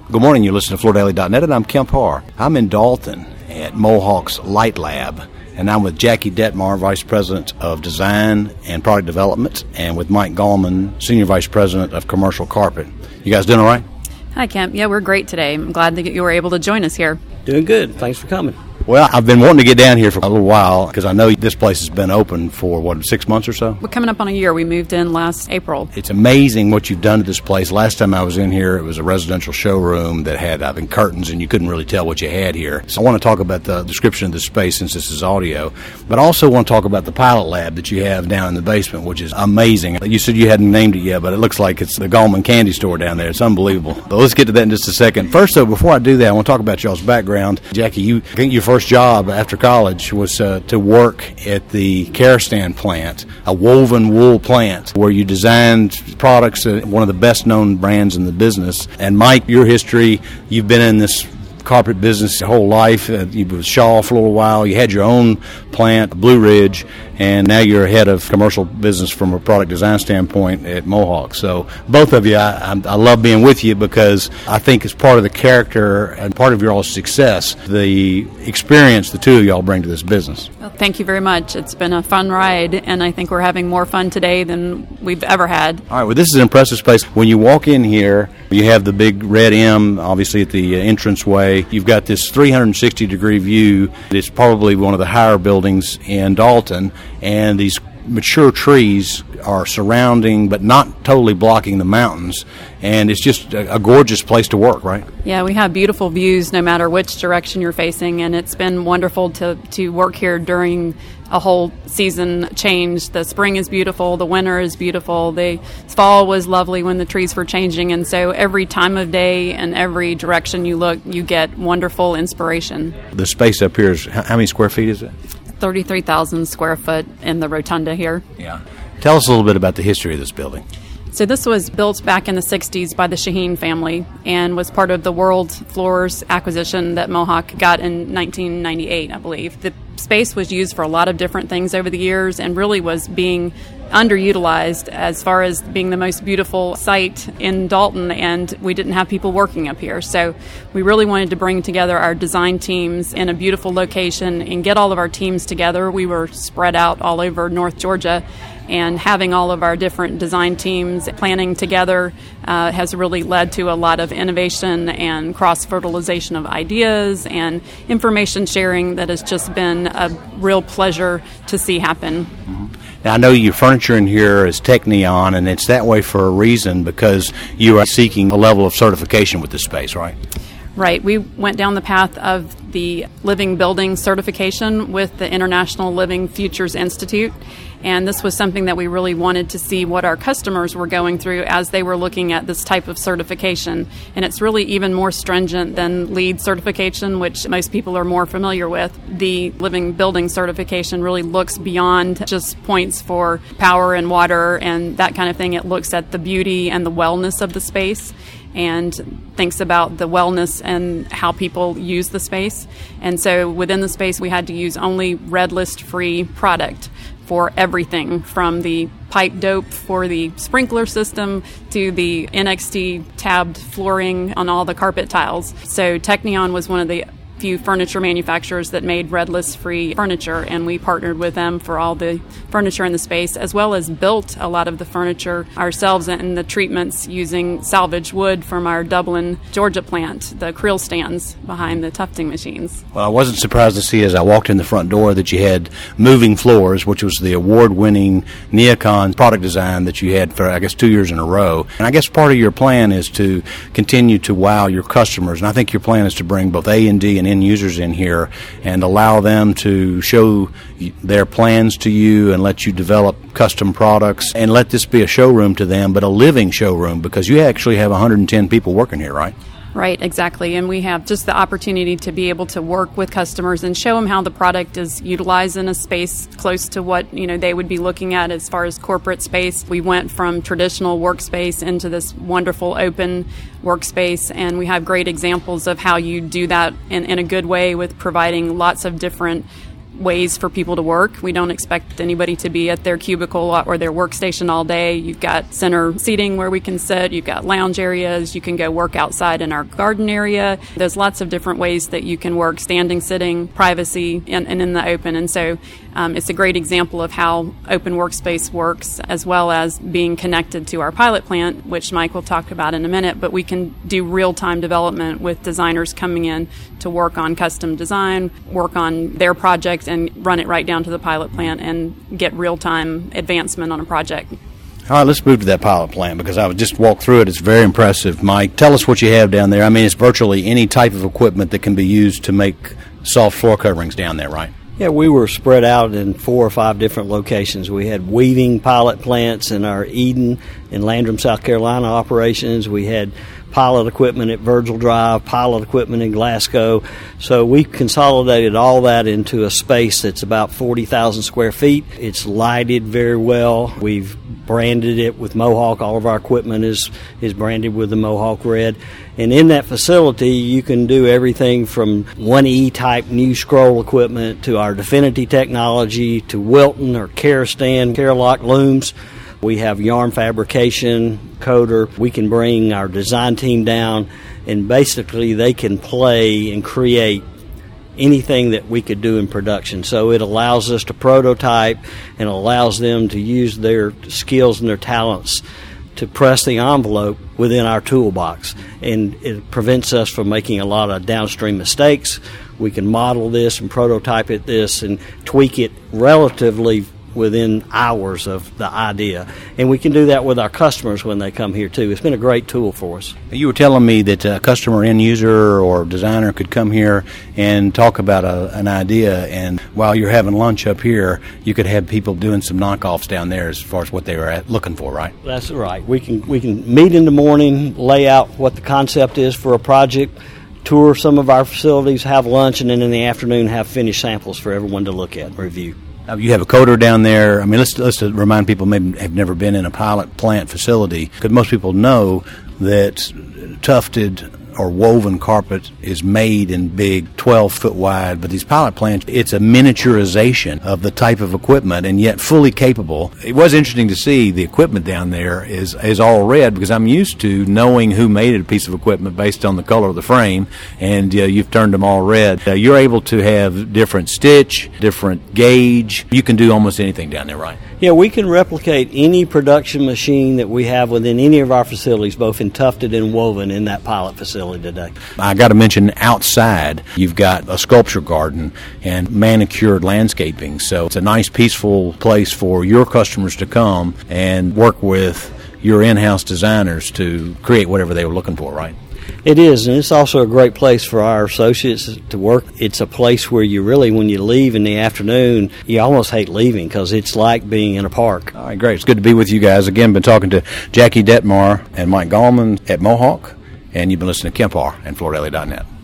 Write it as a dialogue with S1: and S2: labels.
S1: Good morning. You're listening to FloorDaily.net, and I'm Kemp Harr. I'm in Dalton at Mohawk's Light Lab, and I'm with Jackie Detmar, Vice President of Design and Product Development, and with Mike Gallman, Senior Vice President of Commercial Carpet. You guys doing all right?
S2: Hi, Kemp. Yeah, we're great today. I'm glad that you were able to join us here.
S3: Doing good. Thanks for coming.
S1: Well, I've been wanting to get down here for a little while because I know this place has been open for, 6 months or so?
S2: We're coming up on a year. We moved in last April.
S1: It's amazing what you've done to this place. Last time I was in here, it was a residential showroom that had, curtains, and you couldn't really tell what you had here. So I want to talk about the description of this space since this is audio, but I also want to talk about the pilot lab that you have down in the basement, which is amazing. You said you hadn't named it yet, but it looks like it's the Gallman candy store down there. It's unbelievable. But let's get to that in just a second. First, though, before I do that, I want to talk about y'all's background. Jackie, I think your first job after college was to work at the Karastan plant, a woven wool plant, where you designed products, one of the best-known brands in the business. And Mike, your history, you've been in this carpet business your whole life. You were with Shaw for a little while. You had your own plant, Blue Ridge, and now you're head of commercial business from a product design standpoint at Mohawk. So both of you, I love being with you because I think it's part of the character and part of your all success, the experience the two of y'all bring to this business.
S2: Well, thank you very much. It's been a fun ride, and I think we're having more fun today than we've ever had.
S1: All right, well, this is an impressive space. When you walk in here, you have the big red M, obviously, at the entranceway. You've got this 360-degree view. It's probably one of the higher buildings in Dalton, and these mature trees are surrounding but not totally blocking the mountains, and it's just a gorgeous place to work, right?
S2: Yeah, we have beautiful views no matter which direction you're facing, and it's been wonderful to work here during a whole season change. The spring is beautiful, the winter is beautiful, the fall was lovely when the trees were changing, and so every time of day and every direction you look, you get wonderful inspiration.
S1: The space up here is, how many square feet is it?
S2: 33,000 square foot in the rotunda here.
S1: Yeah. Tell us a little bit about the history of this building.
S2: So this was built back in the 60s by the Shaheen family and was part of the World Floors acquisition that Mohawk got in 1998, I believe. The space was used for a lot of different things over the years and really was being underutilized as far as being the most beautiful site in Dalton, and we didn't have people working up here. So we really wanted to bring together our design teams in a beautiful location and get all of our teams together. We were spread out all over North Georgia, and having all of our different design teams planning together has really led to a lot of innovation and cross-fertilization of ideas and information sharing that has just been a real pleasure to see happen.
S1: Mm-hmm. Now, I know your furniture in here is Technion, and it's that way for a reason because you are seeking a level of certification with this space, right?
S2: Right. We went down the path of the Living Building certification with the International Living Futures Institute, and this was something that we really wanted to see what our customers were going through as they were looking at this type of certification. And it's really even more stringent than LEED certification, which most people are more familiar with. The Living Building certification really looks beyond just points for power and water and that kind of thing. It looks at the beauty and the wellness of the space and thinks about the wellness and how people use the space. And so within the space, we had to use only Red List-free product for everything from the pipe dope for the sprinkler system to the NXT tabbed flooring on all the carpet tiles. So Technion was one of the few furniture manufacturers that made Red List-free furniture, and we partnered with them for all the furniture in the space, as well as built a lot of the furniture ourselves and the treatments using salvage wood from our Dublin, Georgia plant, the creel stands behind the tufting machines.
S1: Well, I wasn't surprised to see as I walked in the front door that you had Moving Floors, which was the award-winning Neocon product design that you had for, 2 years in a row. And I guess part of your plan is to continue to wow your customers, and I think your plan is to bring both A&D and end users in here and allow them to show their plans to you and let you develop custom products and let this be a showroom to them, but a living showroom, because you actually have 110 people working here, right?
S2: Right, exactly. And we have just the opportunity to be able to work with customers and show them how the product is utilized in a space close to what they would be looking at as far as corporate space. We went from traditional workspace into this wonderful open workspace, and we have great examples of how you do that in a good way with providing lots of different ways for people to work. We don't expect anybody to be at their cubicle or their workstation all day. You've got center seating where we can sit. You've got lounge areas. You can go work outside in our garden area. There's lots of different ways that you can work, standing, sitting, privacy, and in the open. And so it's a great example of how open workspace works, as well as being connected to our pilot plant, which Mike will talk about in a minute. But we can do real-time development with designers coming in to work on custom design, work on their project, and run it right down to the pilot plant and get real-time advancement on a project.
S1: All right, let's move to that pilot plant, because I just walked through it. It's very impressive. Mike, tell us what you have down there. I mean, it's virtually any type of equipment that can be used to make soft floor coverings down there, right?
S3: Yeah, we were spread out in 4 or 5 different locations. We had weaving pilot plants in our Eden and Landrum, South Carolina operations. We had pilot equipment at Virgil Drive, pilot equipment in Glasgow. So we consolidated all that into a space that's about 40,000 square feet. It's lighted very well. We've branded it with Mohawk. All of our equipment is branded with the Mohawk red. And in that facility, you can do everything from 1E type new scroll equipment to our Definity technology to Wilton or Kerastan, Keralock looms. We have yarn fabrication, coder. We can bring our design team down, and basically they can play and create anything that we could do in production. So it allows us to prototype and allows them to use their skills and their talents to press the envelope within our toolbox. And it prevents us from making a lot of downstream mistakes. We can model this and prototype this and tweak it relatively within hours of the idea. And we can do that with our customers when they come here too. It's been a great tool for us.
S1: You were telling me that a customer, end user, or designer could come here and talk about an idea, and while you're having lunch up here, you could have people doing some knockoffs down there as far as what they were looking for, right?
S3: That's right. We can meet in the morning, lay out what the concept is for a project, tour some of our facilities, have lunch, and then in the afternoon have finished samples for everyone to look at and review.
S1: You have a coder down there. I mean, let's remind people maybe have never been in a pilot plant facility, because most people know that tufted or woven carpet is made in big 12-foot wide, but these pilot plants, it's a miniaturization of the type of equipment, and yet fully capable. It was interesting to see the equipment down there is all red, because I'm used to knowing who made a piece of equipment based on the color of the frame, and you've turned them all red. You're able to have different stitch, different gauge. You can do almost anything down there, right?
S3: Yeah, we can replicate any production machine that we have within any of our facilities, both in tufted and woven, in that pilot facility today.
S1: I got to mention, outside, you've got a sculpture garden and manicured landscaping. So it's a nice, peaceful place for your customers to come and work with your in-house designers to create whatever they were looking for, right?
S3: It is, and it's also a great place for our associates to work. It's a place where you really, when you leave in the afternoon, you almost hate leaving, because it's like being in a park.
S1: All right, great. It's good to be with you guys. Again, been talking to Jackie Detmar and Mike Gallman at Mohawk, and you've been listening to Kemp R and FloorDaily.net.